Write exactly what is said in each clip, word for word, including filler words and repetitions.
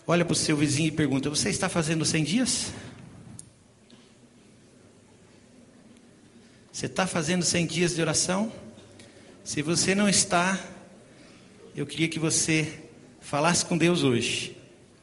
Olha para o seu vizinho e pergunta: você está fazendo cem dias? Você está fazendo cem dias de oração? Se você não está, eu queria que você falasse com Deus hoje.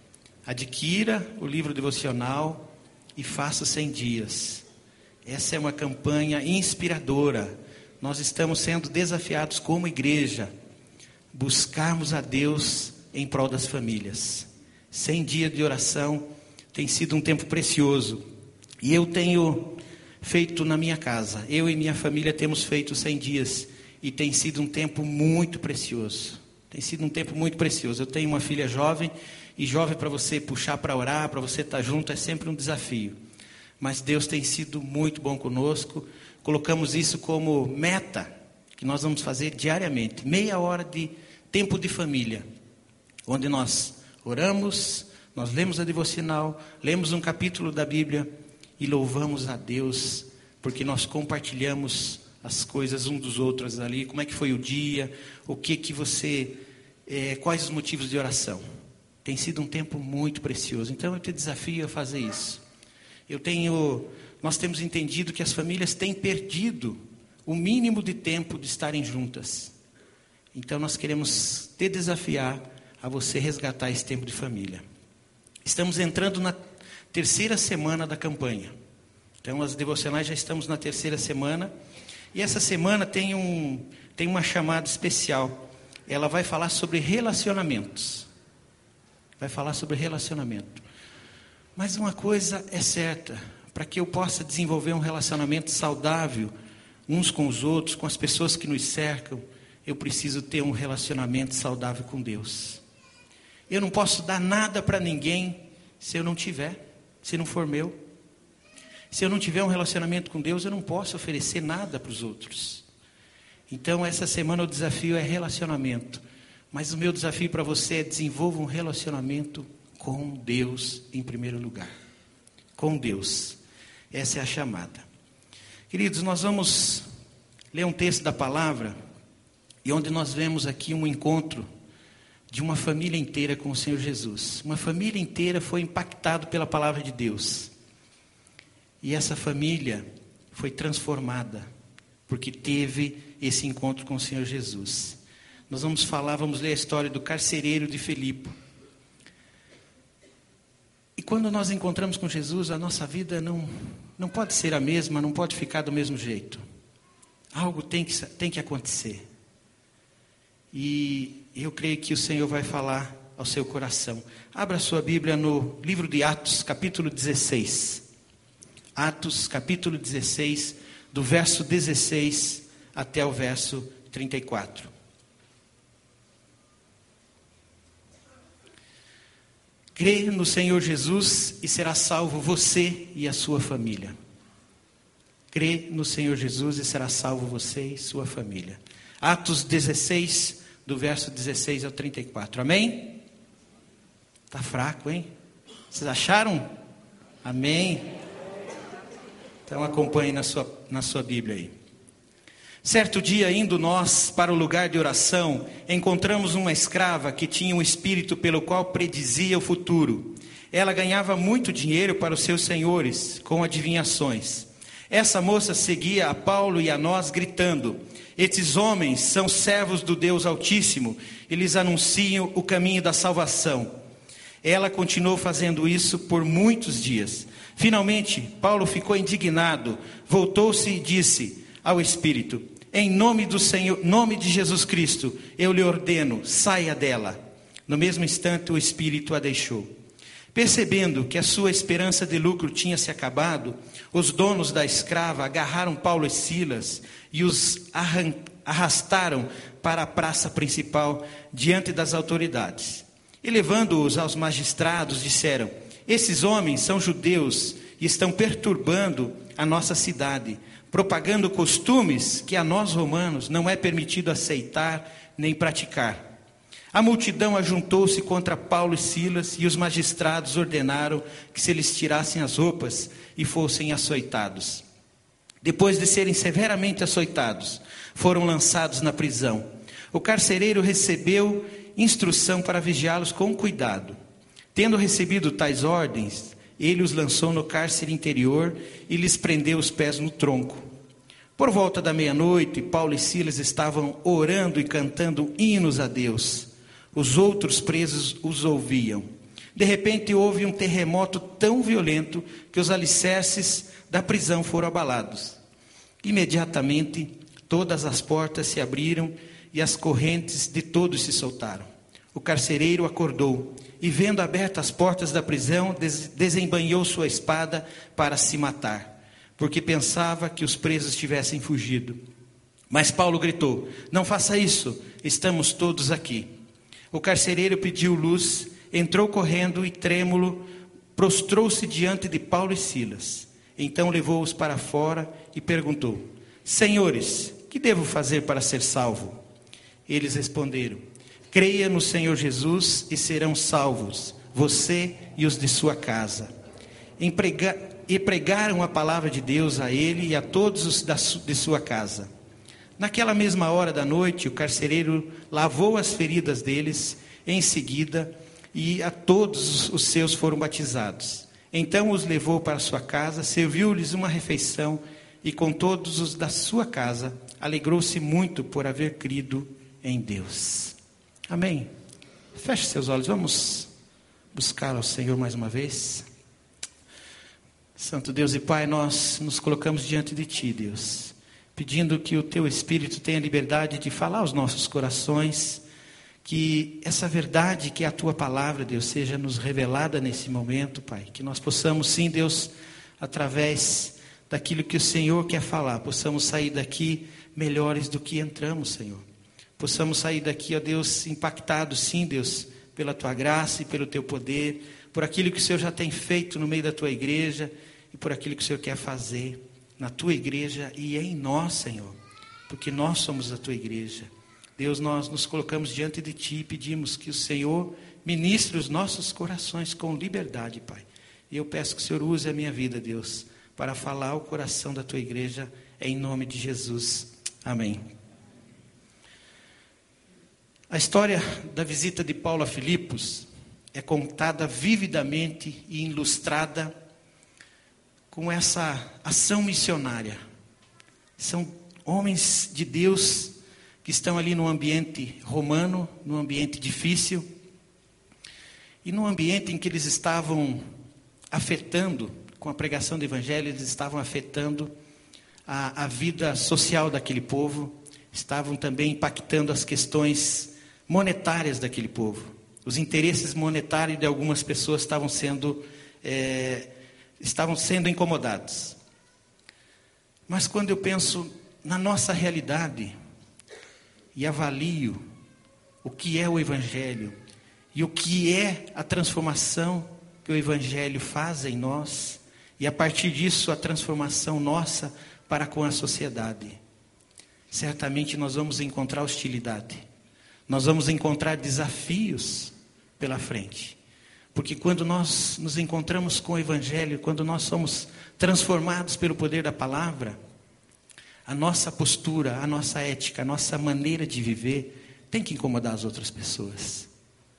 Adquira o livro devocional e faça cem dias. Essa é uma campanha inspiradora. Nós estamos sendo desafiados como igreja, buscarmos a Deus em prol das famílias. cem dias de oração tem sido um tempo precioso. E eu tenho feito na minha casa, eu e minha família temos feito cem dias. E tem sido um tempo muito precioso. Tem sido um tempo muito precioso. Eu tenho uma filha jovem, e jovem para você puxar para orar, para você estar junto, é sempre um desafio. Mas Deus tem sido muito bom conosco. Colocamos isso como meta, que nós vamos fazer diariamente. Meia hora de tempo de família, onde nós oramos, nós lemos a devocional, lemos um capítulo da Bíblia e louvamos a Deus, porque nós compartilhamos as coisas um dos outros ali. Como é que foi o dia, o que que você, é, quais os motivos de oração. Tem sido um tempo muito precioso. Então eu te desafio a fazer isso. Eu tenho, nós temos entendido que as famílias têm perdido o mínimo de tempo de estarem juntas. Então nós queremos te desafiar a você resgatar esse tempo de família. Estamos entrando na terceira semana da campanha. Então as devocionais já estamos na terceira semana. E essa semana tem, um, tem uma chamada especial. Ela vai falar sobre relacionamentos. Vai falar sobre relacionamento. Mas uma coisa é certa: para que eu possa desenvolver um relacionamento saudável uns com os outros, com as pessoas que nos cercam, eu preciso ter um relacionamento saudável com Deus. Eu não posso dar nada para ninguém se eu não tiver, se não for meu. Se eu não tiver um relacionamento com Deus, eu não posso oferecer nada para os outros. Então essa semana o desafio é relacionamento. Mas o meu desafio para você é: desenvolva um relacionamento com Deus em primeiro lugar. Com Deus. Essa é a chamada. Queridos, nós vamos ler um texto da palavra, e onde nós vemos aqui um encontro de uma família inteira com o Senhor Jesus. Uma família inteira foi impactada pela palavra de Deus. E essa família foi transformada, porque teve esse encontro com o Senhor Jesus. Nós vamos falar, vamos ler a história do carcereiro de Filipe. E quando nós encontramos com Jesus, a nossa vida não, não pode ser a mesma, não pode ficar do mesmo jeito. Algo tem que, tem que acontecer. E eu creio que o Senhor vai falar ao seu coração. Abra a sua Bíblia no livro de Atos, capítulo dezesseis. Atos, capítulo dezesseis, do verso dezesseis até o verso trinta e quatro. Crê no Senhor Jesus e será salvo você e a sua família. Crê no Senhor Jesus e será salvo você e sua família. Atos dezesseis, do verso dezesseis ao trinta e quatro. Amém? Está fraco, hein? Vocês acharam? Amém? Então acompanhe na sua, na sua Bíblia aí. Certo dia, indo nós para o lugar de oração, encontramos uma escrava que tinha um espírito pelo qual predizia o futuro. Ela ganhava muito dinheiro para os seus senhores, com adivinhações. Essa moça seguia a Paulo e a nós, gritando: estes homens são servos do Deus Altíssimo, e lhes anunciam o caminho da salvação. Ela continuou fazendo isso por muitos dias. Finalmente, Paulo ficou indignado, voltou-se e disse ao Espírito: em nome do Senhor, nome de Jesus Cristo, eu lhe ordeno, saia dela. No mesmo instante, o Espírito a deixou. Percebendo que a sua esperança de lucro tinha se acabado, os donos da escrava agarraram Paulo e Silas e os arran- arrastaram para a praça principal diante das autoridades. E levando-os aos magistrados, disseram: esses homens são judeus e estão perturbando a nossa cidade, propagando costumes que a nós romanos não é permitido aceitar nem praticar. A multidão ajuntou-se contra Paulo e Silas, e os magistrados ordenaram que se lhes tirassem as roupas e fossem açoitados. Depois de serem severamente açoitados, foram lançados na prisão. O carcereiro recebeu instrução para vigiá-los com cuidado. Tendo recebido tais ordens, ele os lançou no cárcere interior e lhes prendeu os pés no tronco. Por volta da meia-noite, Paulo e Silas estavam orando e cantando hinos a Deus. Os outros presos os ouviam. De repente houve um terremoto tão violento que os alicerces da prisão foram abalados. Imediatamente todas as portas se abriram e as correntes de todos se soltaram. O carcereiro acordou e, vendo abertas as portas da prisão, des- desembainhou sua espada para se matar, porque pensava que os presos tivessem fugido. Mas Paulo gritou: não faça isso, estamos todos aqui. O carcereiro pediu luz, entrou correndo e, trêmulo, prostrou-se diante de Paulo e Silas. Então levou-os para fora e perguntou: senhores, que devo fazer para ser salvo? Eles responderam: creia no Senhor Jesus e serão salvos, você e os de sua casa. Emprega, e pregaram a palavra de Deus a ele e a todos os da, de sua casa. Naquela mesma hora da noite, o carcereiro lavou as feridas deles, em seguida, e a todos os seus foram batizados. Então os levou para sua casa, serviu-lhes uma refeição, e com todos os da sua casa, alegrou-se muito por haver crido em Deus. Amém. Feche seus olhos, vamos buscar ao Senhor mais uma vez. Santo Deus e Pai, nós nos colocamos diante de Ti, Deus, pedindo que o Teu Espírito tenha liberdade de falar aos nossos corações, que essa verdade que é a Tua palavra, Deus, seja nos revelada nesse momento, Pai, que nós possamos sim, Deus, através daquilo que o Senhor quer falar, possamos sair daqui melhores do que entramos, Senhor. Possamos sair daqui, ó Deus, impactados, sim, Deus, pela Tua graça e pelo Teu poder, por aquilo que o Senhor já tem feito no meio da Tua igreja e por aquilo que o Senhor quer fazer na Tua igreja e em nós, Senhor, porque nós somos a Tua igreja. Deus, nós nos colocamos diante de Ti e pedimos que o Senhor ministre os nossos corações com liberdade, Pai. E eu peço que o Senhor use a minha vida, Deus, para falar ao coração da Tua igreja, em nome de Jesus. Amém. A história da visita de Paulo a Filipos é contada vividamente e ilustrada com essa ação missionária. São homens de Deus que estão ali num ambiente romano, num ambiente difícil, e num ambiente em que eles estavam afetando, com a pregação do Evangelho, eles estavam afetando a, a vida social daquele povo, estavam também impactando as questões monetárias daquele povo. Os interesses monetários de algumas pessoas estavam sendo, é, estavam sendo incomodados. Mas quando eu penso na nossa realidade e avalio o que é o Evangelho e o que é a transformação que o Evangelho faz em nós, e a partir disso a transformação nossa para com a sociedade, certamente nós vamos encontrar hostilidade. Nós vamos encontrar desafios pela frente. Porque quando nós nos encontramos com o Evangelho, quando nós somos transformados pelo poder da palavra, a nossa postura, a nossa ética, a nossa maneira de viver tem que incomodar as outras pessoas.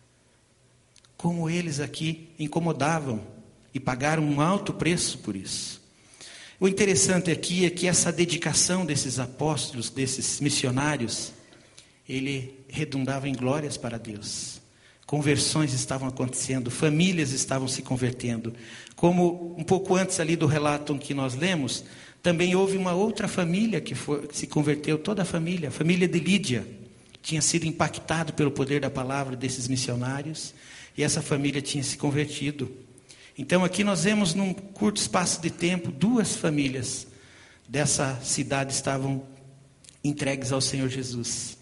Como eles aqui incomodavam e pagaram um alto preço por isso. O interessante aqui é que essa dedicação desses apóstolos, desses missionários, ele redundava em glórias para Deus. Conversões estavam acontecendo, famílias estavam se convertendo. Como um pouco antes ali do relato que nós lemos, também houve uma outra família que, foi, que se converteu, toda a família, a família de Lídia, tinha sido impactado pelo poder da palavra desses missionários, e essa família tinha se convertido. Então aqui nós vemos num curto espaço de tempo, duas famílias dessa cidade estavam entregues ao Senhor Jesus.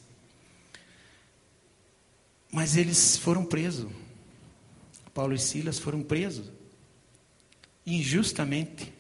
Mas eles foram presos. Paulo e Silas foram presos. Injustamente.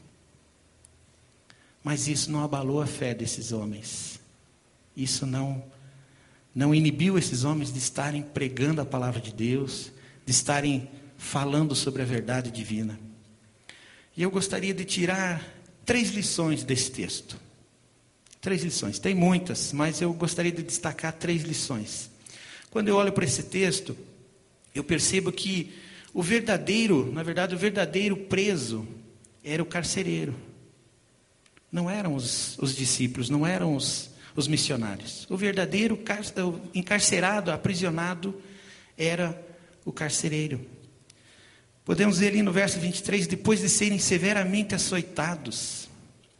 Mas isso não abalou a fé desses homens. Isso não, não inibiu esses homens de estarem pregando a palavra de Deus, de estarem falando sobre a verdade divina. E eu gostaria de tirar três lições desse texto. Três lições. Tem muitas, mas eu gostaria de destacar três lições. Quando eu olho para esse texto, eu percebo que O verdadeiro, na verdade, o verdadeiro preso era o carcereiro. Não eram os, os discípulos, não eram os, os missionários. O verdadeiro car, o encarcerado, aprisionado, era o carcereiro. Podemos ver ali no verso vinte e três, depois de serem severamente açoitados.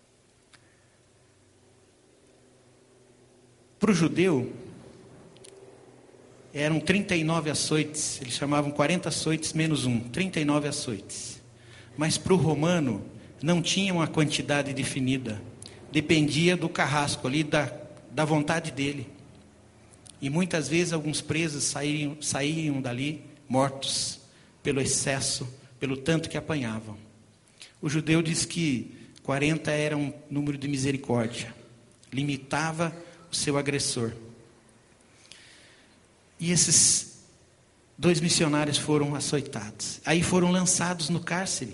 Para o judeu, eram trinta e nove açoites, eles chamavam quarenta açoites menos um, trinta e nove açoites. Mas para o romano, não tinha uma quantidade definida, dependia do carrasco ali, da, da vontade dele. E muitas vezes alguns presos saíam, saíam dali mortos pelo excesso, pelo tanto que apanhavam. O judeu diz que quarenta era um número de misericórdia, limitava o seu agressor. E esses dois missionários foram açoitados. Aí foram lançados no cárcere.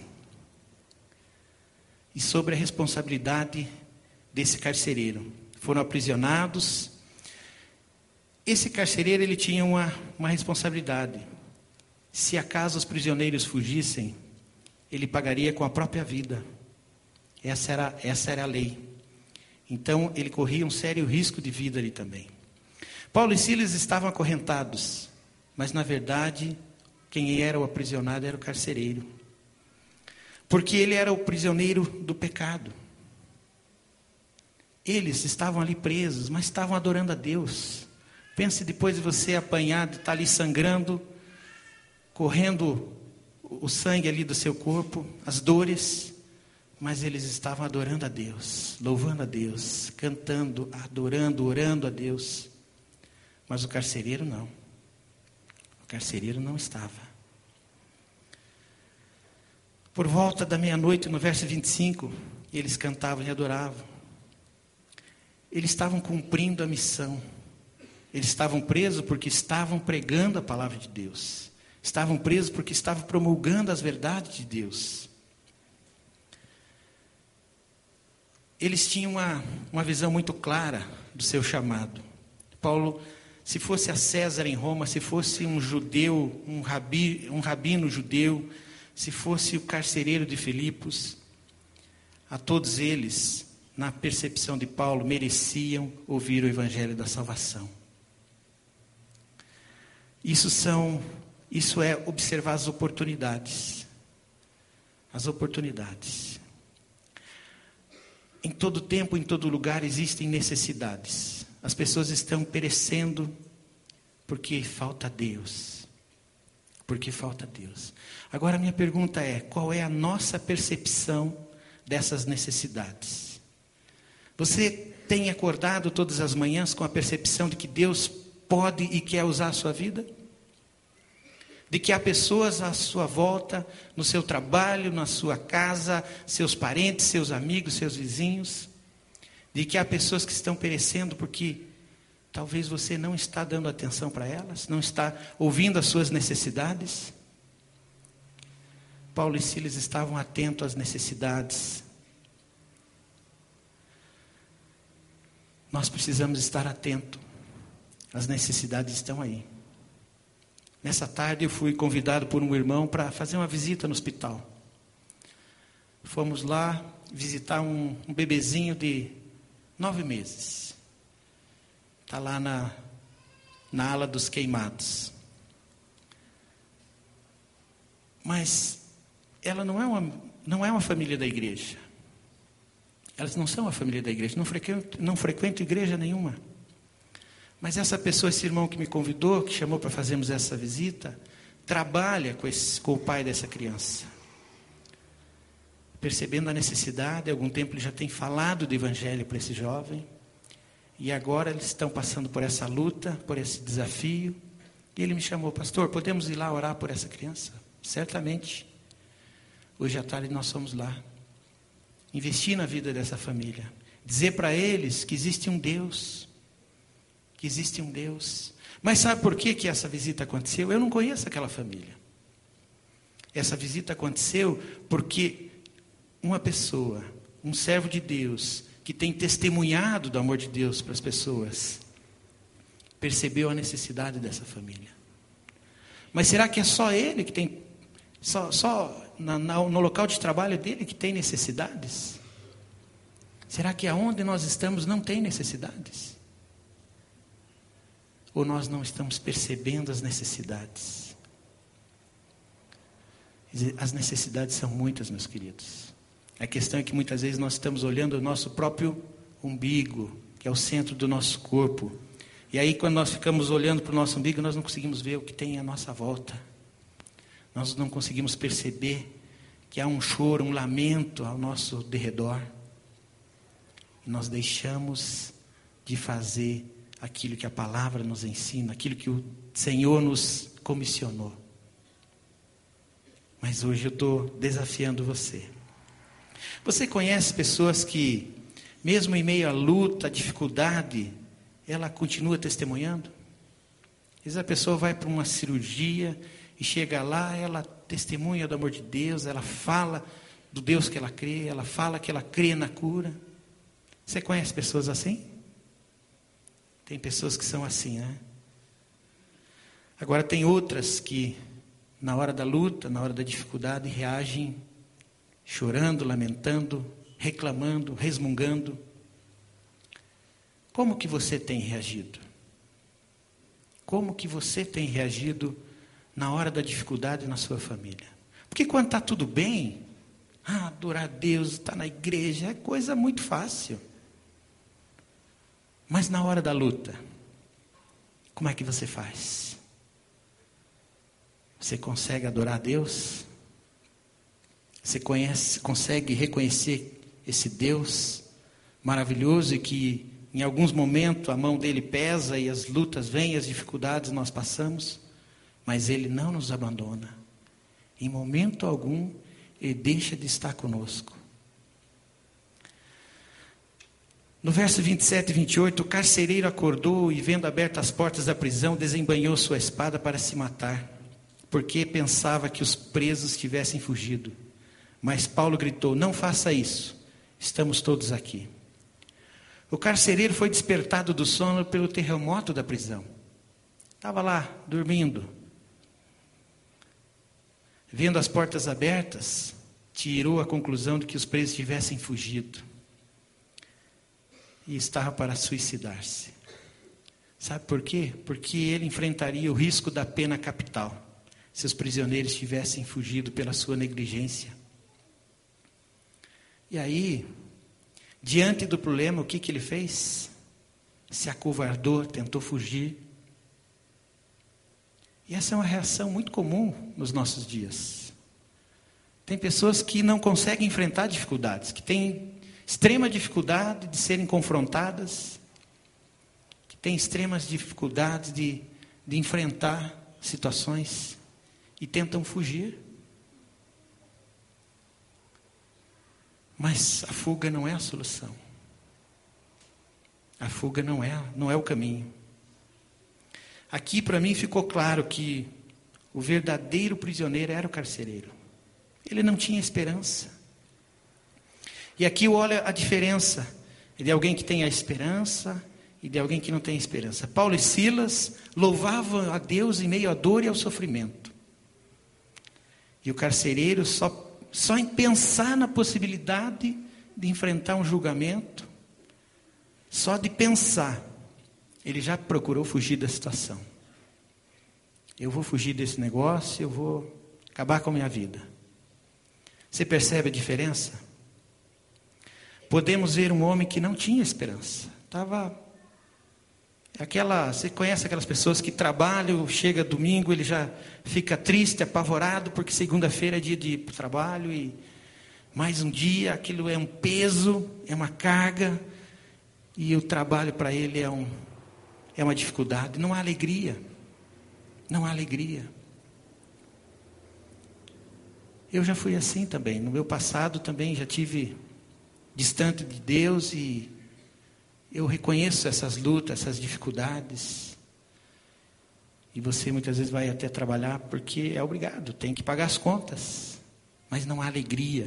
E sobre a responsabilidade desse carcereiro. Foram aprisionados. Esse carcereiro, ele tinha uma, uma responsabilidade. Se acaso os prisioneiros fugissem, ele pagaria com a própria vida. Essa era, essa era a lei. Então, ele corria um sério risco de vida ali também. Paulo e Silas estavam acorrentados, mas na verdade, quem era o aprisionado era o carcereiro. Porque ele era o prisioneiro do pecado. Eles estavam ali presos, mas estavam adorando a Deus. Pense depois de você apanhar, de estar ali sangrando, correndo o sangue ali do seu corpo, as dores, mas eles estavam adorando a Deus, louvando a Deus, cantando, adorando, orando a Deus. Mas o carcereiro não. O carcereiro não estava. Por volta da meia-noite, no verso vinte e cinco, eles cantavam e adoravam. Eles estavam cumprindo a missão. Eles estavam presos porque estavam pregando a palavra de Deus. Estavam presos porque estavam promulgando as verdades de Deus. Eles tinham uma, uma visão muito clara do seu chamado. Paulo, se fosse a César em Roma, se fosse um judeu, um, rabi, um rabino judeu, se fosse o carcereiro de Filipos, a todos eles, na percepção de Paulo, mereciam ouvir o evangelho da salvação. Isso são, isso é observar as oportunidades. As oportunidades. Em todo tempo, em todo lugar, existem necessidades. As pessoas estão perecendo porque falta Deus. Porque falta Deus. Agora a minha pergunta é, qual é a nossa percepção dessas necessidades? Você tem acordado todas as manhãs com a percepção de que Deus pode e quer usar a sua vida? De que há pessoas à sua volta, no seu trabalho, na sua casa, seus parentes, seus amigos, seus vizinhos, de que há pessoas que estão perecendo porque talvez você não está dando atenção para elas, não está ouvindo as suas necessidades. Paulo e Silas estavam atentos às necessidades. Nós precisamos estar atentos. As necessidades estão aí. Nessa tarde eu fui convidado por um irmão para fazer uma visita no hospital. Fomos lá visitar um, um bebezinho de nove meses. Está lá na, na ala dos queimados. Mas ela não é uma, não é uma família da igreja. Elas não são a família da igreja, não frequentam, não frequentam igreja nenhuma. Mas essa pessoa, esse irmão que me convidou, que chamou para fazermos essa visita, trabalha com, esse, com o pai dessa criança. Percebendo a necessidade, há algum tempo ele já tem falado do evangelho para esse jovem. E agora eles estão passando por essa luta, por esse desafio. E ele me chamou, pastor, podemos ir lá orar por essa criança? Certamente. Hoje à tarde nós fomos lá. Investir na vida dessa família. Dizer para eles que existe um Deus. Que existe um Deus. Mas sabe por que, que essa visita aconteceu? Eu não conheço aquela família. Essa visita aconteceu porque uma pessoa, um servo de Deus, que tem testemunhado do amor de Deus para as pessoas, percebeu a necessidade dessa família. Mas será que é só ele que tem Só, só na, na, no local de trabalho dele que tem necessidades? Será que aonde nós estamos não tem necessidades? Ou nós não estamos percebendo as necessidades? As necessidades são muitas, meus queridos. A questão é que muitas vezes nós estamos olhando o nosso próprio umbigo, que é o centro do nosso corpo. E aí quando nós ficamos olhando para o nosso umbigo, nós não conseguimos ver o que tem à nossa volta. Nós não conseguimos perceber que há um choro, um lamento ao nosso derredor. E nós deixamos de fazer aquilo que a palavra nos ensina, aquilo que o Senhor nos comissionou. Mas hoje eu estou desafiando você. Você conhece pessoas que, mesmo em meio à luta, à dificuldade, ela continua testemunhando? Às vezes a pessoa vai para uma cirurgia e chega lá, ela testemunha do amor de Deus, ela fala do Deus que ela crê, ela fala que ela crê na cura. Você conhece pessoas assim? Tem pessoas que são assim, né? Agora tem outras que, na hora da luta, na hora da dificuldade, reagem chorando, lamentando, reclamando, resmungando. Como que você tem reagido? Como que você tem reagido na hora da dificuldade na sua família? Porque quando está tudo bem, ah, adorar a Deus, estar na igreja, é coisa muito fácil. Mas na hora da luta, como é que você faz? Você consegue adorar a Deus? Você conhece, consegue reconhecer esse Deus maravilhoso e que em alguns momentos a mão dele pesa e as lutas vêm, as dificuldades nós passamos, mas ele não nos abandona. Em momento algum ele deixa de estar conosco. No verso vinte e sete e vinte e oito, o carcereiro acordou e, vendo abertas as portas da prisão, desembainhou sua espada para se matar, porque pensava que os presos tivessem fugido. Mas Paulo gritou: não faça isso, estamos todos aqui. O carcereiro foi despertado do sono pelo terremoto da prisão. Estava lá, dormindo. Vendo as portas abertas, tirou a conclusão de que os presos tivessem fugido. E estava para suicidar-se. Sabe por quê? Porque ele enfrentaria o risco da pena capital, se os prisioneiros tivessem fugido pela sua negligência. E aí, diante do problema, o que, que ele fez? Se acovardou, tentou fugir. E essa é uma reação muito comum nos nossos dias. Tem pessoas que não conseguem enfrentar dificuldades, que têm extrema dificuldade de serem confrontadas, que têm extremas dificuldades de, de enfrentar situações e tentam fugir. Mas a fuga não é a solução. A fuga não é, não é o caminho. Aqui para mim ficou claro que o verdadeiro prisioneiro era o carcereiro. Ele não tinha esperança. E aqui olha a diferença de alguém que tem a esperança e de alguém que não tem esperança. Paulo e Silas louvavam a Deus em meio à dor e ao sofrimento. E o carcereiro só Só em pensar na possibilidade de enfrentar um julgamento, só de pensar, ele já procurou fugir da situação. Eu vou fugir desse negócio, eu vou acabar com a minha vida. Você percebe a diferença? Podemos ver um homem que não tinha esperança. Estava aquela, você conhece aquelas pessoas que trabalham, chega domingo, ele já fica triste, apavorado, porque segunda-feira é dia de ir para o trabalho e mais um dia, aquilo é um peso, é uma carga, e o trabalho para ele é, um, é uma dificuldade, não há alegria, não há alegria. Eu já fui assim também, no meu passado também já tive distante de Deus e eu reconheço essas lutas, essas dificuldades. E você muitas vezes vai até trabalhar porque é obrigado, tem que pagar as contas. Mas não há alegria.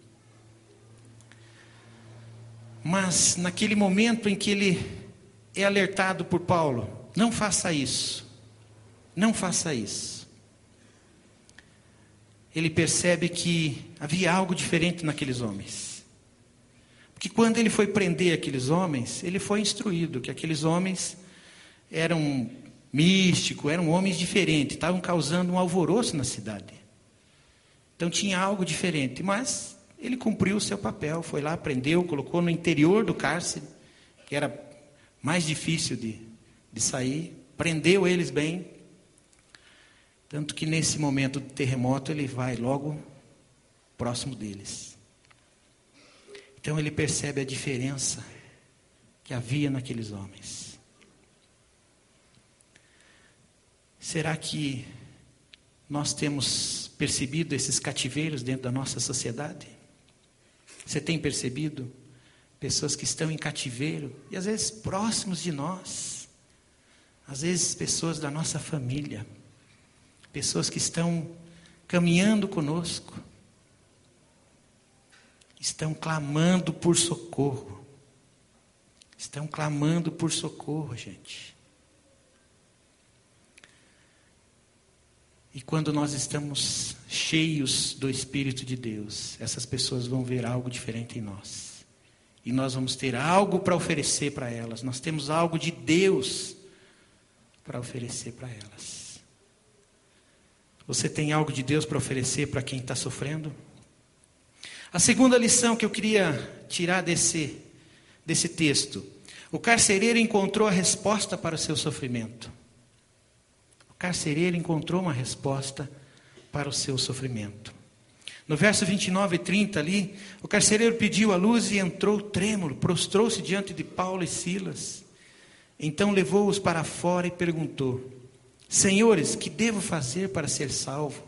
Mas naquele momento em que ele é alertado por Paulo, não faça isso. Não faça isso. ele percebe que havia algo diferente naqueles homens. Porque quando ele foi prender aqueles homens, ele foi instruído que aqueles homens eram místicos, eram homens diferentes, estavam causando um alvoroço na cidade. Então tinha algo diferente, mas ele cumpriu o seu papel, foi lá, prendeu, colocou no interior do cárcere, que era mais difícil de, de sair, prendeu eles bem. Tanto que nesse momento do terremoto ele vai logo próximo deles. Então ele percebe a diferença que havia naqueles homens. Será que nós temos percebido esses cativeiros dentro da nossa sociedade? Você tem percebido pessoas que estão em cativeiro e às vezes próximos de nós, às vezes pessoas da nossa família, pessoas que estão caminhando conosco, estão clamando por socorro, estão clamando por socorro, gente. E quando nós estamos cheios do Espírito de Deus, essas pessoas vão ver algo diferente em nós. E nós vamos ter algo para oferecer para elas. Nós temos algo de Deus para oferecer para elas. Você tem algo de Deus para oferecer para quem está sofrendo? A segunda lição que eu queria tirar desse, desse texto. O carcereiro encontrou a resposta para o seu sofrimento. O carcereiro encontrou uma resposta para o seu sofrimento. No verso vinte e nove e trinta ali, o carcereiro pediu a luz e entrou trêmulo, prostrou-se diante de Paulo e Silas. Então levou-os para fora e perguntou: Senhores, que devo fazer para ser salvo?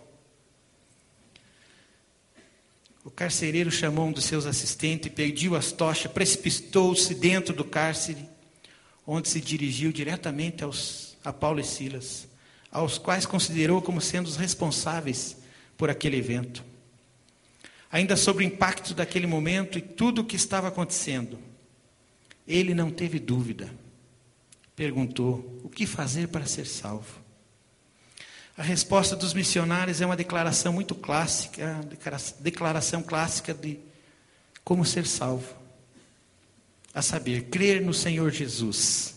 O carcereiro chamou um dos seus assistentes e pediu as tochas, precipitou-se dentro do cárcere, onde se dirigiu diretamente aos, a Paulo e Silas, aos quais considerou como sendo os responsáveis por aquele evento. Ainda sobre o impacto daquele momento e tudo o que estava acontecendo, ele não teve dúvida. Perguntou: o que fazer para ser salvo? A resposta dos missionários é uma declaração muito clássica, declaração clássica de como ser salvo. A saber, crer no Senhor Jesus.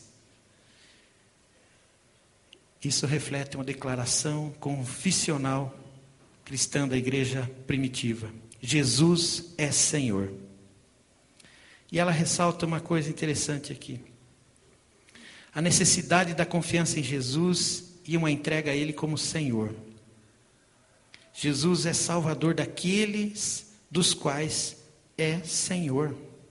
Isso reflete uma declaração confissional cristã da igreja primitiva. Jesus é Senhor. E ela ressalta uma coisa interessante aqui. A necessidade da confiança em Jesus e uma entrega a Ele como Senhor. Jesus é Salvador daqueles dos quais é Senhor.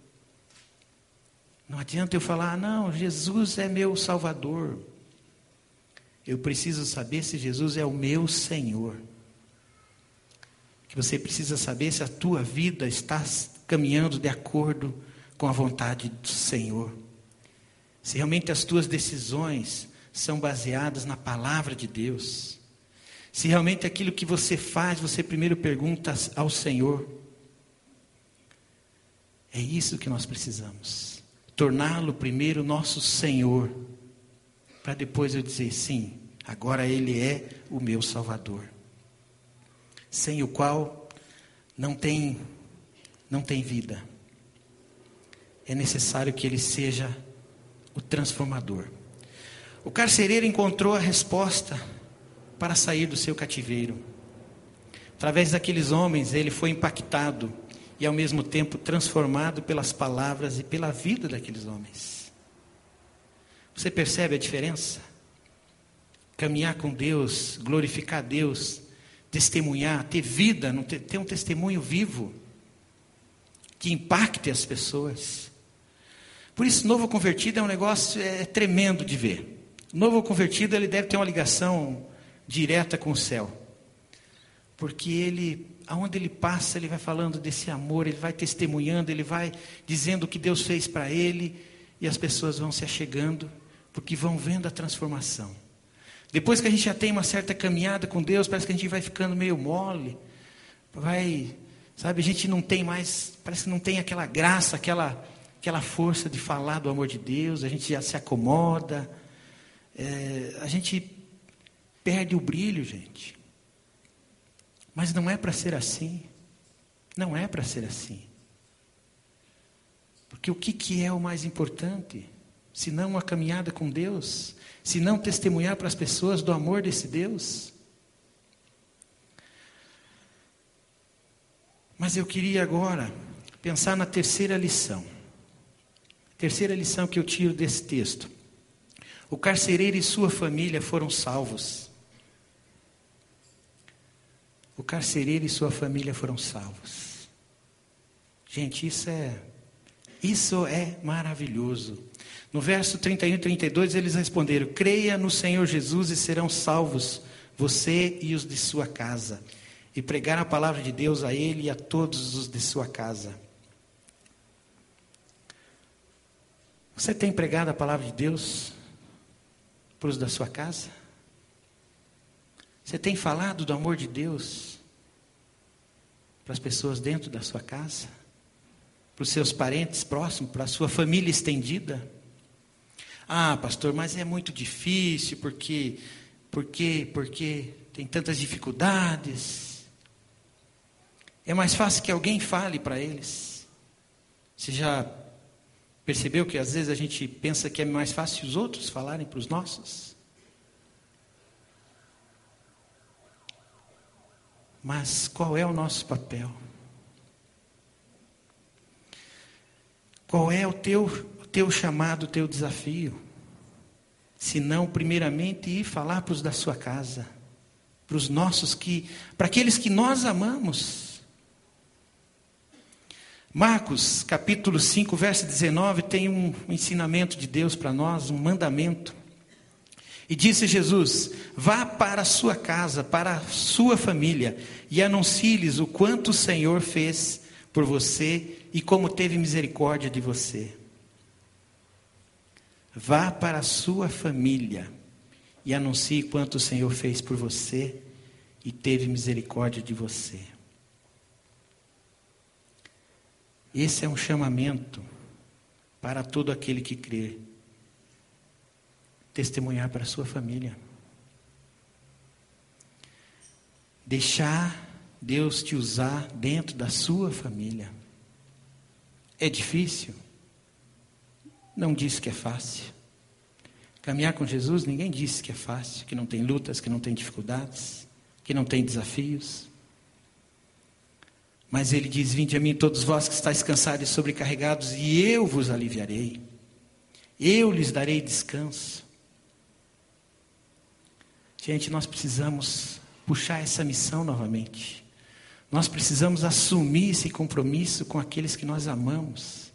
Não adianta eu falar, ah, não, Jesus é meu Salvador. Eu preciso saber se Jesus é o meu Senhor. Que você precisa saber se a tua vida está caminhando de acordo com a vontade do Senhor. Se realmente as tuas decisões são baseadas na palavra de Deus. Se realmente aquilo que você faz, você primeiro pergunta ao Senhor. É isso que nós precisamos. Torná-lo primeiro nosso Senhor. Para depois eu dizer, sim, agora Ele é o meu Salvador. Sem o qual não tem, não tem vida. É necessário que Ele seja o transformador. O carcereiro encontrou a resposta para sair do seu cativeiro. Através daqueles homens, ele foi impactado e ao mesmo tempo transformado pelas palavras e pela vida daqueles homens. Você percebe a diferença? Caminhar com Deus, glorificar Deus, testemunhar, ter vida, ter um testemunho vivo que impacte as pessoas. Por isso, novo convertido é um negócio é, tremendo de ver. Novo convertido, ele deve ter uma ligação direta com o céu. Porque ele, aonde ele passa, ele vai falando desse amor, ele vai testemunhando, ele vai dizendo o que Deus fez para ele, e as pessoas vão se achegando, porque vão vendo a transformação. Depois que a gente já tem uma certa caminhada com Deus, parece que a gente vai ficando meio mole, vai, sabe, a gente não tem mais, parece que não tem aquela graça, aquela, aquela força de falar do amor de Deus, a gente já se acomoda, é, a gente perde o brilho, gente. Mas não é para ser assim. Não é para ser assim. Porque o que, que é o mais importante? Se não uma caminhada com Deus? Se não testemunhar para as pessoas do amor desse Deus? Mas eu queria agora pensar na terceira lição. Terceira lição que eu tiro desse texto. O carcereiro e sua família foram salvos. O carcereiro e sua família foram salvos. Gente, isso é, isso é maravilhoso. No verso trinta e um e trinta e dois, eles responderam: creia no Senhor Jesus e serão salvos, você e os de sua casa. E pregaram a palavra de Deus a ele e a todos os de sua casa. Você tem pregado a palavra de Deus para os da sua casa? Você tem falado do amor de Deus para as pessoas dentro da sua casa? Para os seus parentes próximos, para a sua família estendida? Ah, pastor, mas é muito difícil, porque, porque, porque tem tantas dificuldades. É mais fácil que alguém fale para eles. Você já percebeu que às vezes a gente pensa que é mais fácil os outros falarem para os nossos? Mas qual é o nosso papel? Qual é o teu, o teu chamado, o teu desafio? Se não, primeiramente, ir falar para os da sua casa, para os nossos que, para aqueles que nós amamos. Marcos, capítulo cinco, verso dezenove, tem um ensinamento de Deus para nós, um mandamento. E disse Jesus: vá para a sua casa, para a sua família, e anuncie-lhes o quanto o Senhor fez por você e como teve misericórdia de você. Vá para a sua família e anuncie quanto o Senhor fez por você e teve misericórdia de você. Esse é um chamamento para todo aquele que crê. Testemunhar para a sua família. Deixar Deus te usar dentro da sua família. É difícil? Não disse que é fácil. Caminhar com Jesus, ninguém disse que é fácil, que não tem lutas, que não tem dificuldades, que não tem desafios. Mas ele diz: vinde a mim todos vós que estáis cansados e sobrecarregados, e eu vos aliviarei. Eu lhes darei descanso. Gente, nós precisamos puxar essa missão novamente. Nós precisamos assumir esse compromisso com aqueles que nós amamos.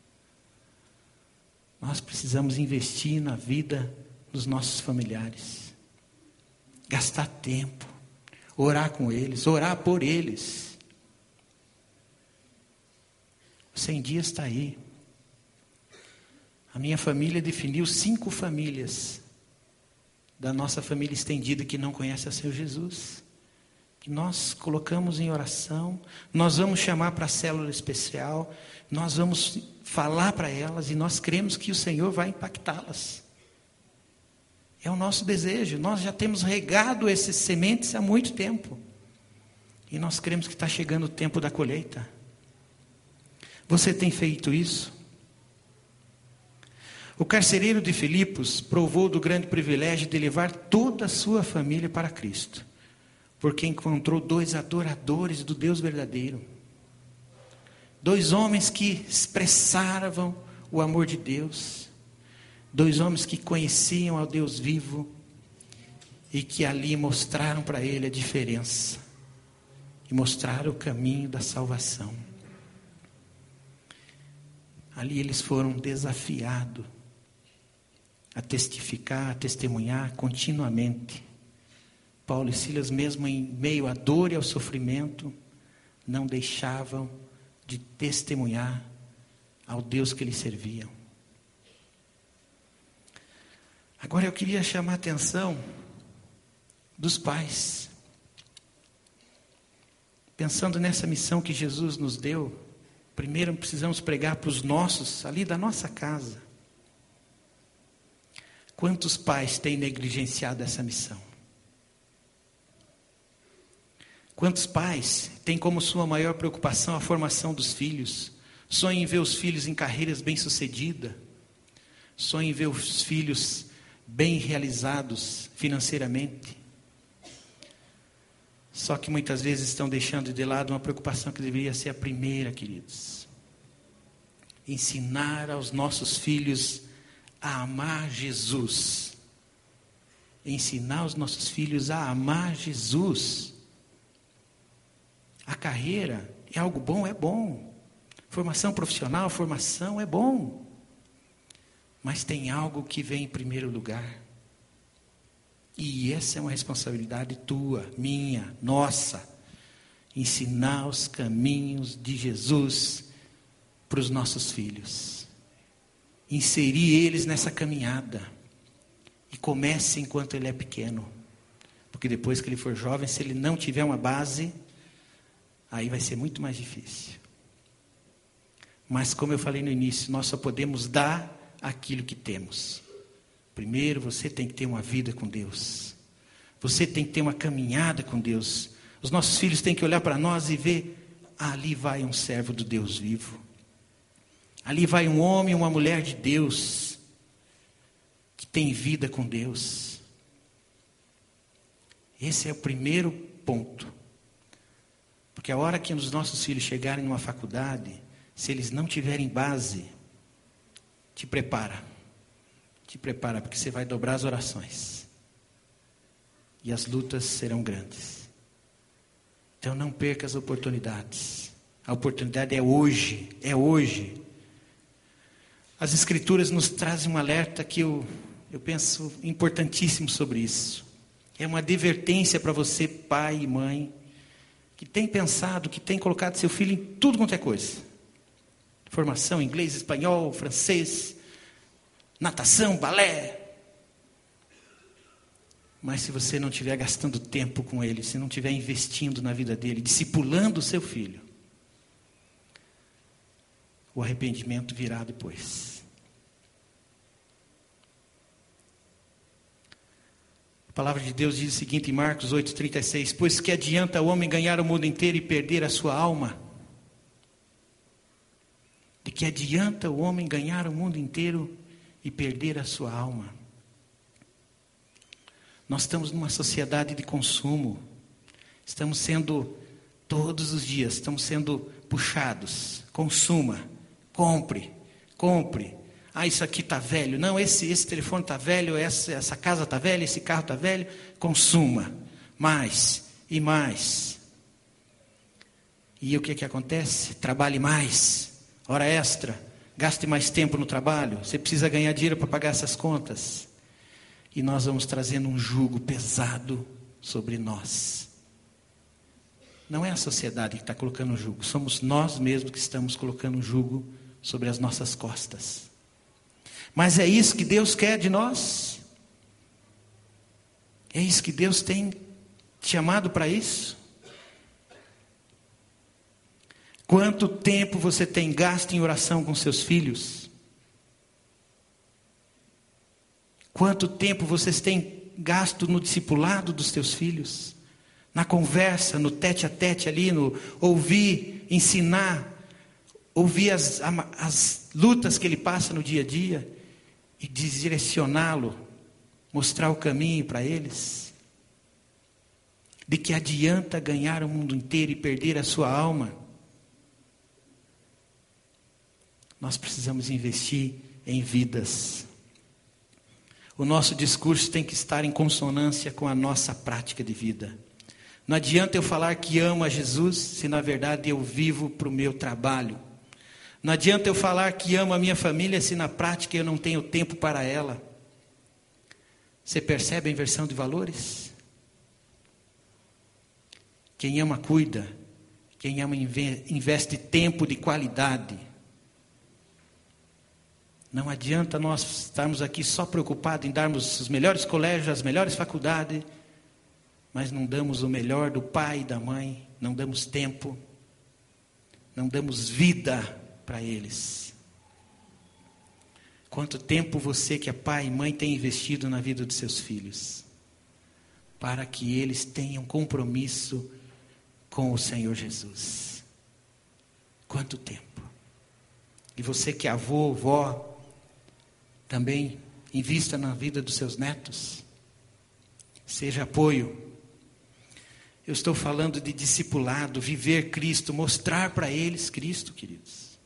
Nós precisamos investir na vida dos nossos familiares. Gastar tempo. Orar com eles. Orar por eles. O cem dias está aí. A minha família definiu cinco famílias da nossa família estendida que não conhece a Senhor Jesus, que nós colocamos em oração. Nós vamos chamar para a célula especial, nós vamos falar para elas e nós cremos que o Senhor vai impactá-las. É o nosso desejo. Nós já temos regado essas sementes há muito tempo e nós cremos que está chegando o tempo da colheita. Você tem feito isso? O carcereiro de Filipos provou do grande privilégio de levar toda a sua família para Cristo, porque encontrou dois adoradores do Deus verdadeiro. Dois homens que expressavam o amor de Deus. Dois homens que conheciam ao Deus vivo e que ali mostraram para ele a diferença. E mostraram o caminho da salvação. Ali eles foram desafiados a testificar, a testemunhar continuamente. Paulo e Silas, mesmo em meio à dor e ao sofrimento, não deixavam de testemunhar ao Deus que eles serviam. Agora eu queria chamar a atenção dos pais. Pensando nessa missão que Jesus nos deu, primeiro precisamos pregar para os nossos, ali da nossa casa. Quantos pais têm negligenciado essa missão? Quantos pais têm como sua maior preocupação a formação dos filhos? Sonham em ver os filhos em carreiras bem-sucedidas. Sonham em ver os filhos bem realizados financeiramente. Só que muitas vezes estão deixando de lado uma preocupação que deveria ser a primeira, queridos. Ensinar aos nossos filhos a amar Jesus. Ensinar os nossos filhos a amar Jesus. A carreira é algo bom, é bom. Formação profissional, formação é bom. Mas tem algo que vem em primeiro lugar. E essa é uma responsabilidade tua, minha, nossa. Ensinar os caminhos de Jesus para os nossos filhos. Inserir eles nessa caminhada. E comece enquanto ele é pequeno. Porque depois que ele for jovem, se ele não tiver uma base, aí vai ser muito mais difícil. Mas como eu falei no início, nós só podemos dar aquilo que temos. Primeiro, você tem que ter uma vida com Deus. Você tem que ter uma caminhada com Deus. Os nossos filhos têm que olhar para nós e ver, ah, ali vai um servo do Deus vivo. Ali vai um homem, uma mulher de Deus, que tem vida com Deus. Esse é o primeiro ponto. Porque a hora que os nossos filhos chegarem numa faculdade, se eles não tiverem base, te prepara. Te prepara, porque você vai dobrar as orações. E as lutas serão grandes. Então não perca as oportunidades. A oportunidade é hoje, é hoje. As Escrituras nos trazem um alerta que eu, eu penso importantíssimo sobre isso. É uma advertência para você, pai e mãe, que tem pensado, que tem colocado seu filho em tudo quanto é coisa. Formação, inglês, espanhol, francês, natação, balé. Mas se você não estiver gastando tempo com ele, se não estiver investindo na vida dele, discipulando o seu filho, o arrependimento virá depois. A palavra de Deus diz o seguinte em Marcos oito, trinta e seis: pois que adianta o homem ganhar o mundo inteiro e perder a sua alma? De que adianta o homem ganhar o mundo inteiro e perder a sua alma? Nós estamos numa sociedade de consumo. Estamos sendo, todos os dias, estamos sendo puxados. Consuma, compre, compre. Ah, isso aqui está velho. Não, esse, esse telefone está velho, essa, essa casa está velha, esse carro está velho. Consuma, mais e mais. E o que, que acontece? Trabalhe mais, hora extra, gaste mais tempo no trabalho. Você precisa ganhar dinheiro para pagar essas contas. E nós vamos trazendo um jugo pesado sobre nós. Não é a sociedade que está colocando o jugo. Somos nós mesmos que estamos colocando o jugo sobre as nossas costas. Mas é isso que Deus quer de nós. É isso que Deus tem te chamado para isso. Quanto tempo você tem gasto em oração com seus filhos? Quanto tempo vocês têm gasto no discipulado dos teus filhos? Na conversa, no tete a tete ali, no ouvir, ensinar, ouvir as, as lutas que ele passa no dia a dia e direcioná-lo, mostrar o caminho para eles. De que adianta ganhar o mundo inteiro e perder a sua alma? Nós precisamos investir em vidas. O nosso discurso tem que estar em consonância com a nossa prática de vida. Não adianta eu falar que amo a Jesus, se na verdade eu vivo para o meu trabalho. Não adianta eu falar que amo a minha família, se na prática eu não tenho tempo para ela. Você percebe a inversão de valores? Quem ama cuida, quem ama investe tempo de qualidade. Não adianta nós estarmos aqui só preocupados em darmos os melhores colégios, as melhores faculdades, mas não damos o melhor do pai e da mãe, não damos tempo, não damos vida para eles. Quanto tempo você que é pai e mãe tem investido na vida dos seus filhos, para que eles tenham compromisso com o Senhor Jesus. Quanto tempo! E você que é avô, vó, também invista na vida dos seus netos. Seja apoio. Eu estou falando de discipulado, viver Cristo, mostrar para eles Cristo, queridos.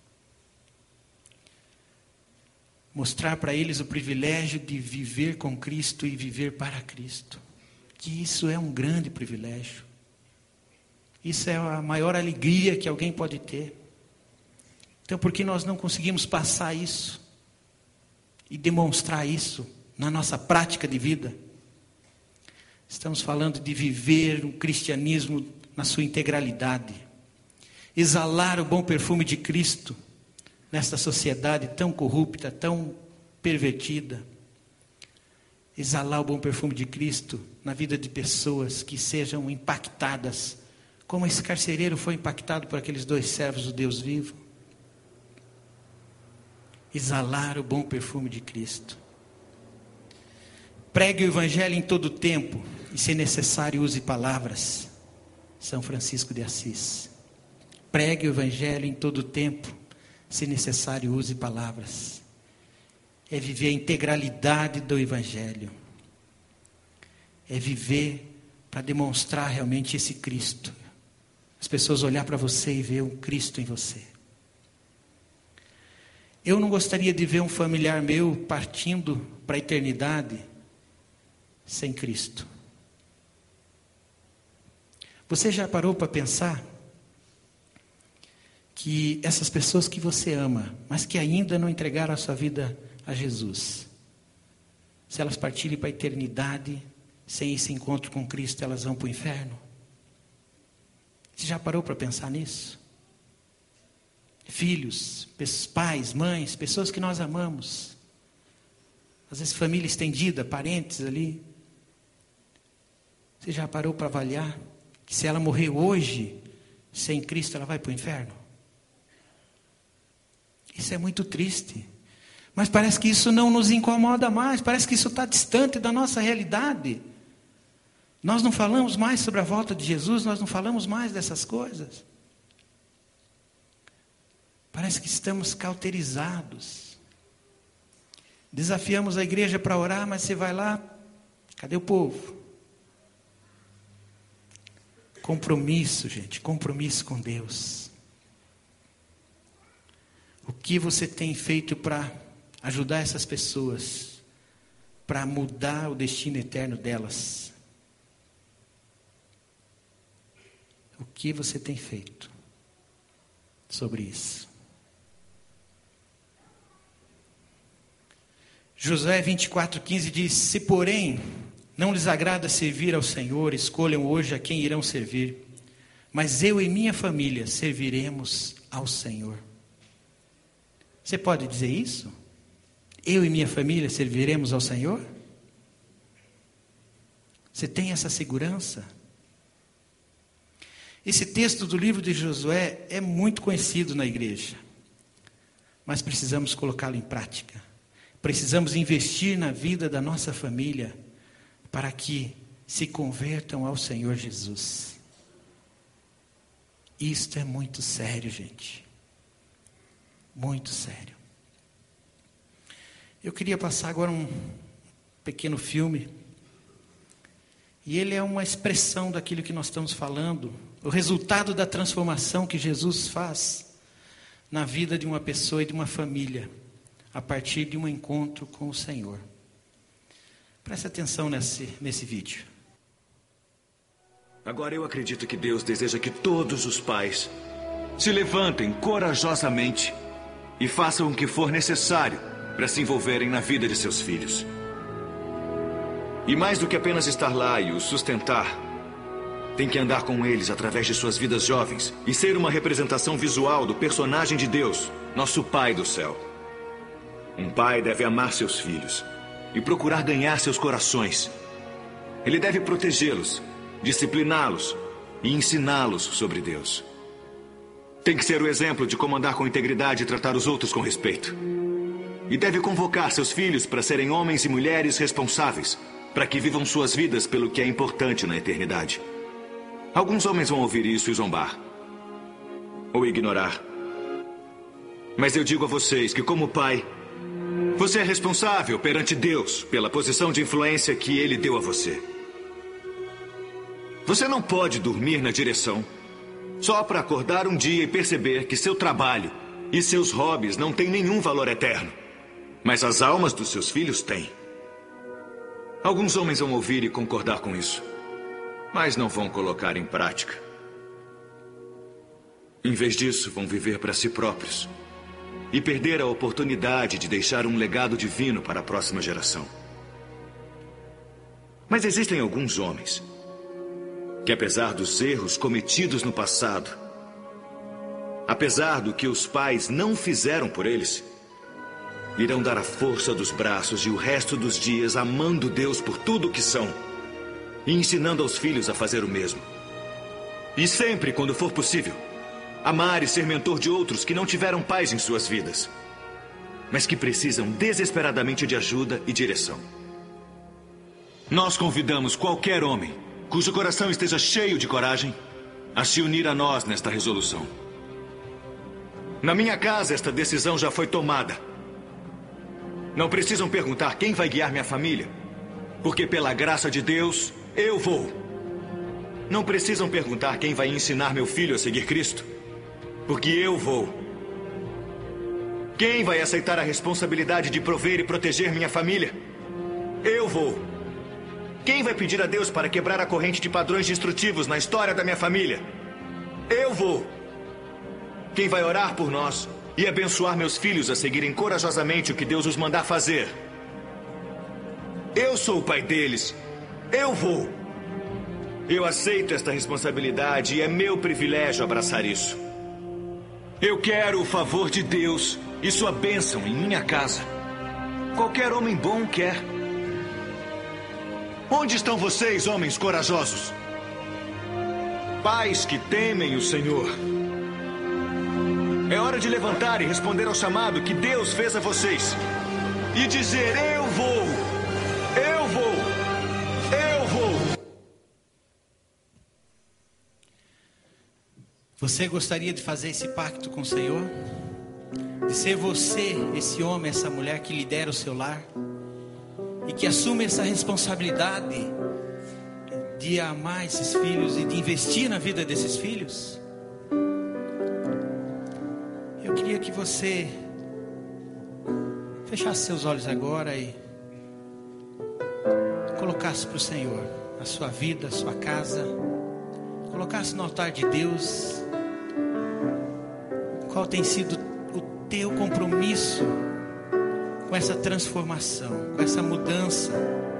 Mostrar para eles o privilégio de viver com Cristo e viver para Cristo. Que isso é um grande privilégio. Isso é a maior alegria que alguém pode ter. Então, por que nós não conseguimos passar isso e demonstrar isso na nossa prática de vida? Estamos falando de viver o cristianismo na sua integralidade. Exalar o bom perfume de Cristo nesta sociedade tão corrupta, tão pervertida. Exalar o bom perfume de Cristo na vida de pessoas que sejam impactadas, como esse carcereiro foi impactado por aqueles dois servos do Deus vivo. Exalar o bom perfume de Cristo. Pregue o evangelho em todo o tempo, e se necessário use palavras. São Francisco de Assis. Pregue o evangelho em todo o tempo, se necessário use palavras. É viver a integralidade do evangelho. É viver para demonstrar realmente esse Cristo. As pessoas olhar para você e ver um Cristo em você. Eu não gostaria de ver um familiar meu partindo para a eternidade sem Cristo. Você já parou para pensar que essas pessoas que você ama, mas que ainda não entregaram a sua vida a Jesus, se elas partirem para a eternidade sem esse encontro com Cristo, elas vão para o inferno? Você já parou para pensar nisso? Filhos, pais, mães, pessoas que nós amamos, às vezes família estendida, parentes ali. Você já parou para avaliar que se ela morrer hoje, sem Cristo, ela vai para o inferno? Isso é muito triste. Mas parece que isso não nos incomoda mais, parece que isso está distante da nossa realidade. Nós não falamos mais sobre a volta de Jesus, nós não falamos mais dessas coisas. Parece que estamos cauterizados. Desafiamos a igreja para orar, mas você vai lá, cadê o povo? Compromisso, gente, compromisso com Deus. O que você tem feito para ajudar essas pessoas, para mudar o destino eterno delas? O que você tem feito sobre isso? Josué vinte e quatro, quinze diz: se porém não lhes agrada servir ao Senhor, escolham hoje a quem irão servir, mas eu e minha família serviremos ao Senhor. Você pode dizer isso? Eu e minha família serviremos ao Senhor? Você tem essa segurança? Esse texto do livro de Josué é muito conhecido na igreja, mas precisamos colocá-lo em prática. Precisamos investir na vida da nossa família para que se convertam ao Senhor Jesus. Isto é muito sério, gente. Muito sério. Eu queria passar agora um pequeno filme. E ele é uma expressão daquilo que nós estamos falando. O resultado da transformação que Jesus faz na vida de uma pessoa e de uma família, a partir de um encontro com o Senhor. Preste atenção nesse, nesse vídeo. Agora eu acredito que Deus deseja que todos os pais se levantem corajosamente e façam o que for necessário para se envolverem na vida de seus filhos. E mais do que apenas estar lá e os sustentar, tem que andar com eles através de suas vidas jovens e ser uma representação visual do personagem de Deus, nosso Pai do céu. Um pai deve amar seus filhos e procurar ganhar seus corações. Ele deve protegê-los, discipliná-los e ensiná-los sobre Deus. Tem que ser o exemplo de como andar com integridade e tratar os outros com respeito. E deve convocar seus filhos para serem homens e mulheres responsáveis, para que vivam suas vidas pelo que é importante na eternidade. Alguns homens vão ouvir isso e zombar. Ou ignorar. Mas eu digo a vocês que, como pai, você é responsável perante Deus pela posição de influência que Ele deu a você. Você não pode dormir na direção só para acordar um dia e perceber que seu trabalho e seus hobbies não têm nenhum valor eterno. Mas as almas dos seus filhos têm. Alguns homens vão ouvir e concordar com isso, mas não vão colocar em prática. Em vez disso, vão viver para si próprios e perder a oportunidade de deixar um legado divino para a próxima geração. Mas existem alguns homens que, apesar dos erros cometidos no passado, apesar do que os pais não fizeram por eles, irão dar a força dos braços e o resto dos dias amando Deus por tudo o que são e ensinando aos filhos a fazer o mesmo. E sempre, quando for possível, amar e ser mentor de outros que não tiveram paz em suas vidas, mas que precisam desesperadamente de ajuda e direção. Nós convidamos qualquer homem cujo coração esteja cheio de coragem a se unir a nós nesta resolução. Na minha casa, esta decisão já foi tomada. Não precisam perguntar quem vai guiar minha família, porque pela graça de Deus, eu vou. Não precisam perguntar quem vai ensinar meu filho a seguir Cristo, porque eu vou. Quem vai aceitar a responsabilidade de prover e proteger minha família? Eu vou. Quem vai pedir a Deus para quebrar a corrente de padrões destrutivos na história da minha família? Eu vou. Quem vai orar por nós e abençoar meus filhos a seguirem corajosamente o que Deus os mandar fazer? Eu sou o pai deles. Eu vou. Eu aceito esta responsabilidade e é meu privilégio abraçar isso. Eu quero o favor de Deus e sua bênção em minha casa. Qualquer homem bom quer. Onde estão vocês, homens corajosos? Pais que temem o Senhor. É hora de levantar e responder ao chamado que Deus fez a vocês. E dizer, eu vou, eu vou, eu vou. Você gostaria de fazer esse pacto com o Senhor? De ser você, esse homem, essa mulher que lidera o seu lar? E que assume essa responsabilidade de amar esses filhos e de investir na vida desses filhos? Eu queria que você fechasse seus olhos agora e colocasse para o Senhor a sua vida, a sua casa. Colocasse no altar de Deus qual tem sido o teu compromisso com essa transformação, com essa mudança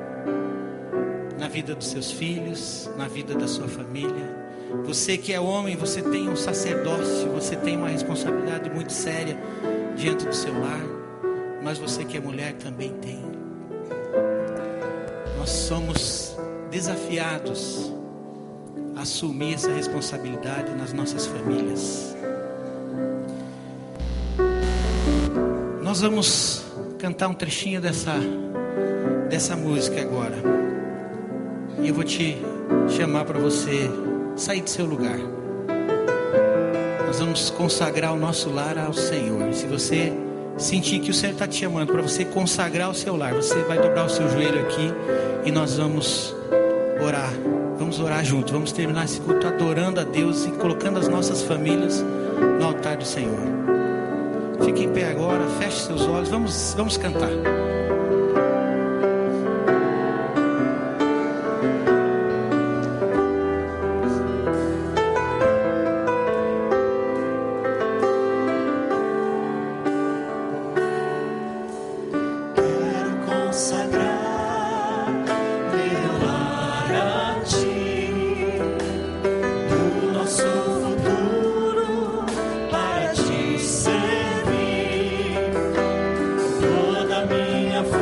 na vida dos seus filhos, na vida da sua família. Você que é homem, você tem um sacerdócio, você tem uma responsabilidade muito séria diante do seu lar, mas você que é mulher também tem. Nós somos desafiados a assumir essa responsabilidade nas nossas famílias. Nós vamos cantar um trechinho dessa, dessa música agora. E eu vou te chamar para você sair do seu lugar. Nós vamos consagrar o nosso lar ao Senhor. Se você sentir que o Senhor está te chamando para você consagrar o seu lar, você vai dobrar o seu joelho aqui e nós vamos orar. Vamos orar junto. Vamos terminar esse culto adorando a Deus e colocando as nossas famílias no altar do Senhor. Fique em pé agora, feche seus olhos. Vamos, vamos cantar. Minha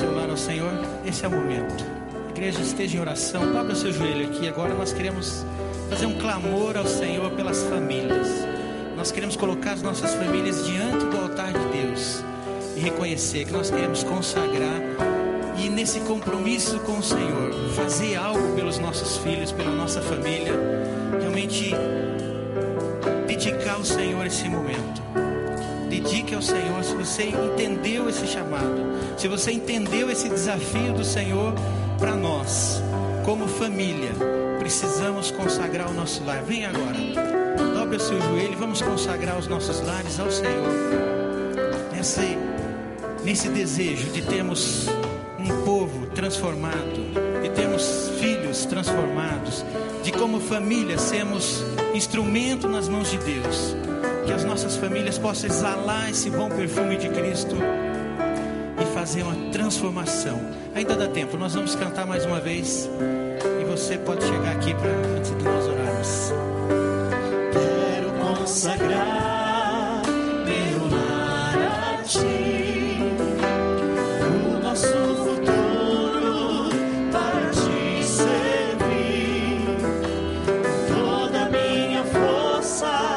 seu lar ao Senhor, esse é o momento. Igreja, esteja em oração, dobra o seu joelho aqui. Agora nós queremos fazer um clamor ao Senhor pelas famílias. Nós queremos colocar as nossas famílias diante do altar de Deus e reconhecer que nós queremos consagrar e nesse compromisso com o Senhor, fazer algo pelos nossos filhos, pela nossa família, realmente dedicar ao Senhor esse momento. Dedique ao Senhor. Se você entendeu esse chamado, se você entendeu esse desafio do Senhor para nós, como família, precisamos consagrar o nosso lar. Vem agora, dobre o seu joelho e vamos consagrar os nossos lares ao Senhor, nesse, nesse desejo de termos um povo transformado, de termos filhos transformados, de como família sermos instrumento nas mãos de Deus, que as nossas famílias possam exalar esse bom perfume de Cristo e fazer uma transformação. Ainda dá tempo, nós vamos cantar mais uma vez e você pode chegar aqui para antes de nós orarmos. Quero consagrar meu lar a Ti, o nosso futuro para Te servir, toda a minha força.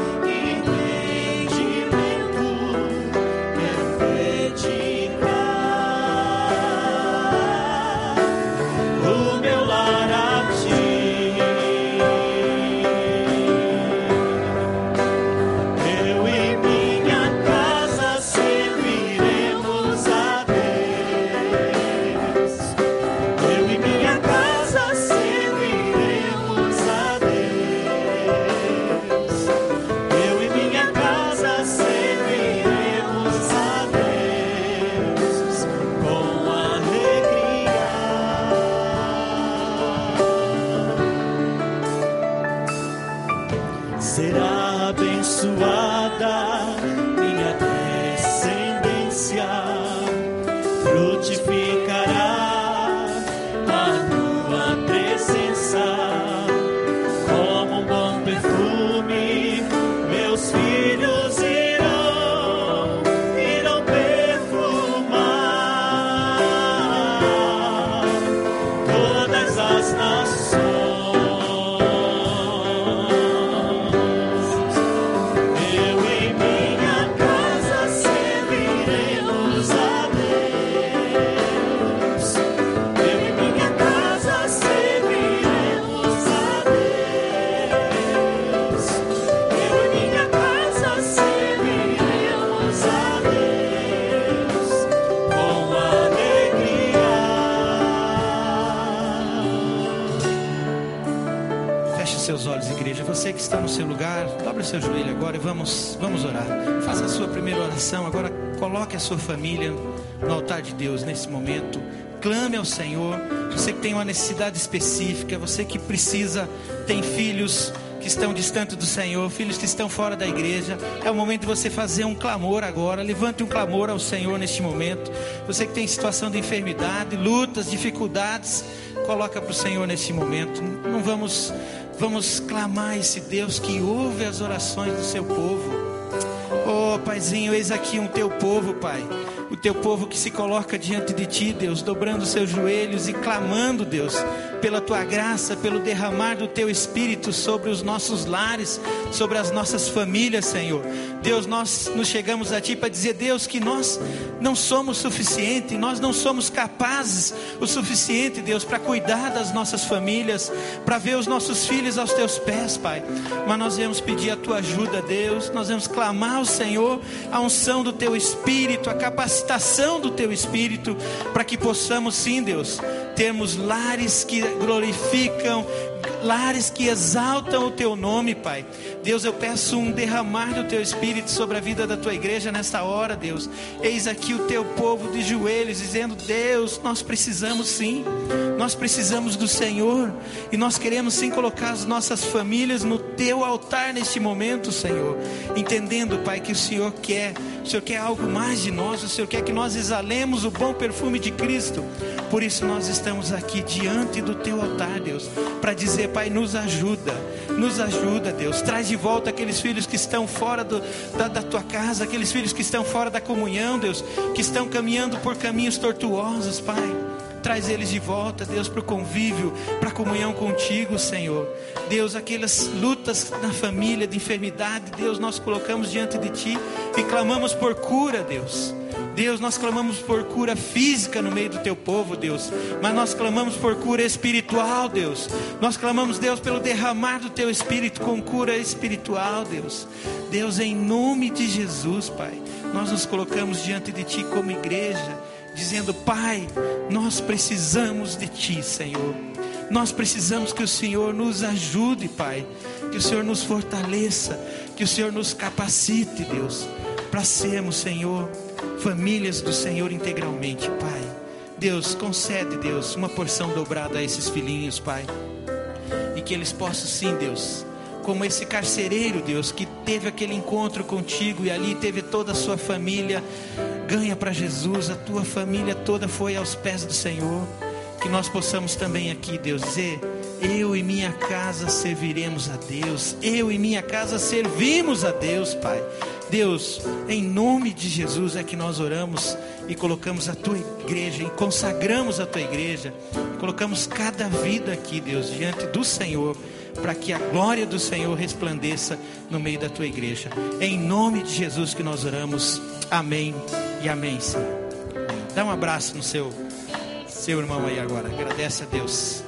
Será abençoada minha descendência, frutificará a tua presença, como um bom perfume, meus filhos irão, irão perfumar todas as nações. Você que está no seu lugar, dobre o seu joelho agora e vamos, vamos orar. Faça a sua primeira oração. Agora coloque a sua família no altar de Deus nesse momento. Clame ao Senhor. Você que tem uma necessidade específica, você que precisa, tem filhos que estão distantes do Senhor, filhos que estão fora da igreja, é o momento de você fazer um clamor agora. Levante um clamor ao Senhor neste momento. Você que tem situação de enfermidade, lutas, dificuldades, coloca para o Senhor neste momento. Não vamos... Vamos clamar a esse Deus que ouve as orações do seu povo. Oh, Paizinho, eis aqui um teu povo, Pai. O teu povo que se coloca diante de Ti, Deus, dobrando seus joelhos e clamando, Deus, pela Tua graça, pelo derramar do Teu Espírito sobre os nossos lares, sobre as nossas famílias, Senhor. Deus, nós nos chegamos a Ti para dizer, Deus, que nós não somos suficientes, nós não somos capazes o suficiente, Deus, para cuidar das nossas famílias, para ver os nossos filhos aos Teus pés, Pai. Mas nós vamos pedir a Tua ajuda, Deus, nós vamos clamar ao Senhor a unção do Teu Espírito, a capacitação do Teu Espírito, para que possamos sim, Deus, termos lares que glorificam, lares que exaltam o Teu nome, Pai. Deus, eu peço um derramar do Teu Espírito sobre a vida da Tua igreja nesta hora, Deus. Eis aqui o Teu povo de joelhos, dizendo, Deus, nós precisamos sim, nós precisamos do Senhor, e nós queremos sim colocar as nossas famílias no Teu altar neste momento, Senhor, entendendo, Pai, que o Senhor quer, o Senhor quer algo mais de nós, o Senhor quer que nós exalemos o bom perfume de Cristo, Por isso nós estamos aqui diante do teu altar, Deus, para dizer, Pai, nos ajuda, nos ajuda, Deus. Traz de volta aqueles filhos que estão fora do, da, da tua casa, aqueles filhos que estão fora da comunhão, Deus, que estão caminhando por caminhos tortuosos, Pai. Traz eles de volta, Deus, para o convívio, para a comunhão contigo, Senhor. Deus, aquelas lutas na família, de enfermidade, Deus, nós colocamos diante de Ti e clamamos por cura, Deus. Deus, nós clamamos por cura física no meio do Teu povo, Deus. Mas nós clamamos por cura espiritual, Deus. Nós clamamos, Deus, pelo derramar do Teu Espírito com cura espiritual, Deus. Deus, em nome de Jesus, Pai, nós nos colocamos diante de Ti como igreja, dizendo, Pai, nós precisamos de Ti, Senhor. Nós precisamos que o Senhor nos ajude, Pai. Que o Senhor nos fortaleça, que o Senhor nos capacite, Deus, para sermos, Senhor, famílias do Senhor integralmente, Pai. Deus, concede, Deus, uma porção dobrada a esses filhinhos, Pai. E que eles possam, sim, Deus, como esse carcereiro, Deus, que teve aquele encontro contigo e ali teve toda a sua família, ganha para Jesus, a tua família toda foi aos pés do Senhor. Que nós possamos também aqui, Deus, dizer, eu e minha casa serviremos a Deus, eu e minha casa servimos a Deus, Pai. Deus, em nome de Jesus é que nós oramos e colocamos a tua igreja, e consagramos a tua igreja, colocamos cada vida aqui, Deus, diante do Senhor, para que a glória do Senhor resplandeça no meio da tua igreja. Em nome de Jesus que nós oramos, amém e amém, Senhor. Dá um abraço no seu, seu irmão aí agora, agradece a Deus.